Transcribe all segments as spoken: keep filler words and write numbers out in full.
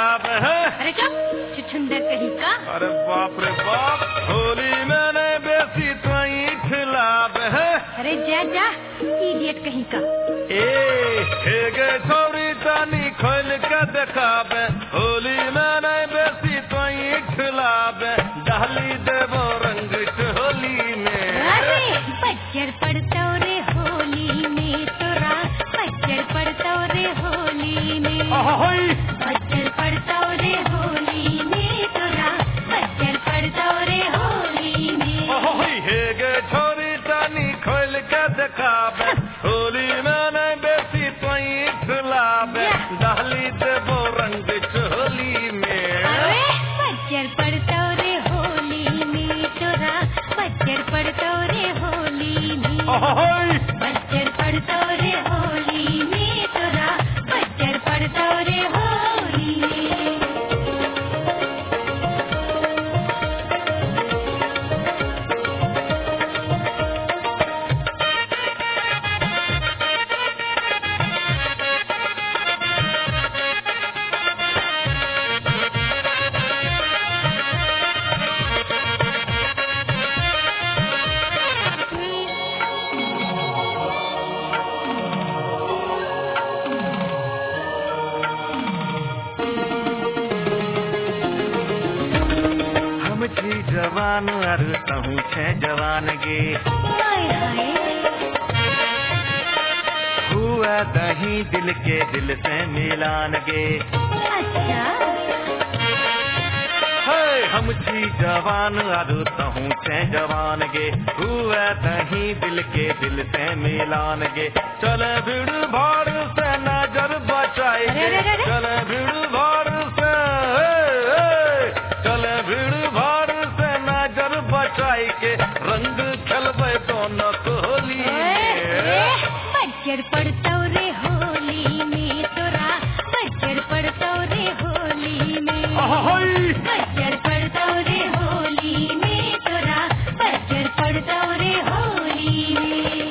खिलाब है। अरे चुप छुछुंदर कहीं का। अरे बाप रे बाप, होली मैंने बेसी तो खिलाब है। अरे जा जा इडियट कहीं का। ए हे गे छोरी तानी खोल के देखाब, होली मैंने बेसी तो खिलाब, डाली देवो रंग होली में। अरे बच्चर पड़ता रे होली में तोरा, बच्चर पड़ता रे होली में, बच्चर पड़ता रे होली में तोरा, बच्चर पड़ता रे होली में। हे गे छोरी तानी खोल के देखाब, होली मैंने बेसी तो खिलाब, डाली देवो रंग होली में। अरे बच्चर पड़ता रे होली में तोरा, बच्चर पड़ता रे होली में, बच्चर पड़ता रे होली में तोरा, बच्चर पड़ता रे होली में। जवान अरु कहूँ छे जवान गे, हुआ दही दिल के दिल से मिलान गे। अच्छा है हम छी जवान अरु कहूँ छे जवान गे, हुआ दही दिल के दिल से मिलान गे। चले भीड़ भाड़ से नजर बचाई गे, चले भीड़ भाड़ से, चले भीड़ भाड़ नजर बचाई के, रंग खेलबे दोनों होली में। बच्चर पड़ता रे होली में तोरा, बच्चर पड़ता रे होली में, बच्चर पड़ता रे होली में तोरा, बच्चर पड़ता रे होली में।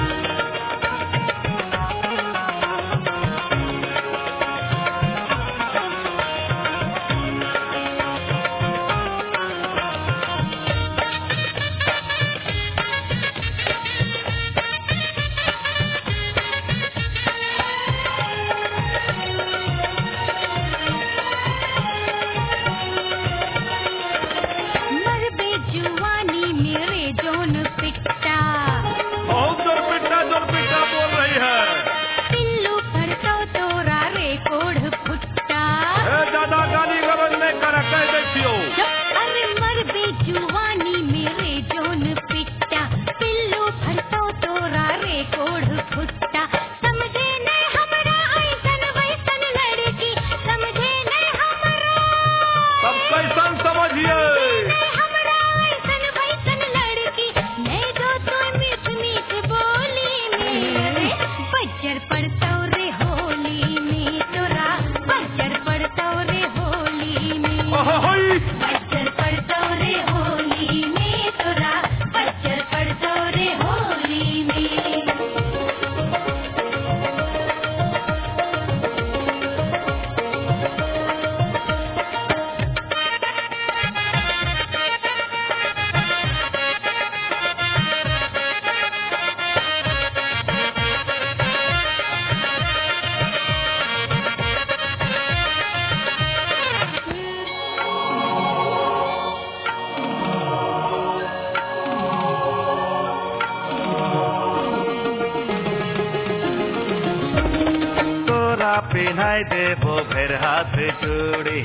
पिन्हाई देबो फिर हाथ जोड़ी,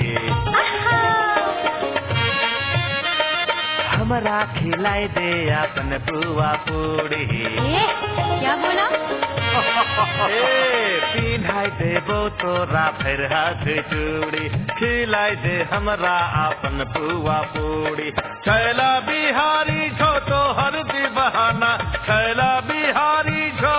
हमरा खिलाई दे अपन पुआ पूड़ी। क्या बोला? ए पिन्हाई देबो तोरा फिर हाथ जोड़ी, खिलाई दे हमरा अपन पुआ पूड़ी। छैला बिहारी छो तो हर दीवाना, छैला बिहारी छो,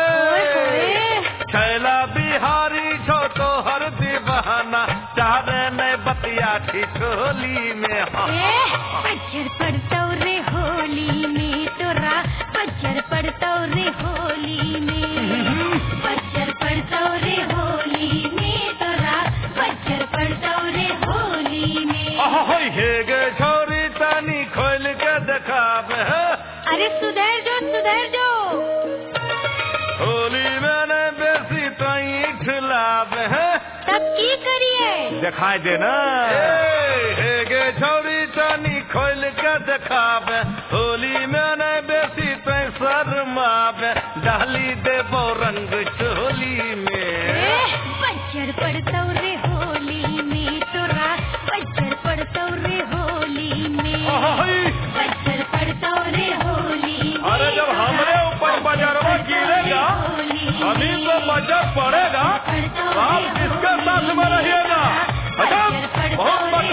छैला बिहारी छो तो हर दीवाना, चाहे न बतिया ठिठोली में। बच्चर पड़ता रे होली में तोरा, बच्चर पड़ता रे होली में, बच्चर पड़ता रे होली में तोरा, बच्चर पड़ता हे गे छोरी तनी खोल के दिखाब। अरे सुधर जो सुधर जो। होली मैंने बेसी तई खिलाब है। तब की करिए? दिखाई देना। हे गे छोरी तनी खोल के दिखाब। होली मैंने बेसी तई शर्माब। डाली देबो रंग चोली में। बच्चर पड़तौ रे होली में तोरा, बच्चर पड़तौ रे होली में, बच्चर पड़तौ रे होली में। अरे जब हमरे ऊपर बजरवा गिरेगा अभी तो बजर पड़ेगा। आप किसके साथ में रहिएगा? अच्छा बहुत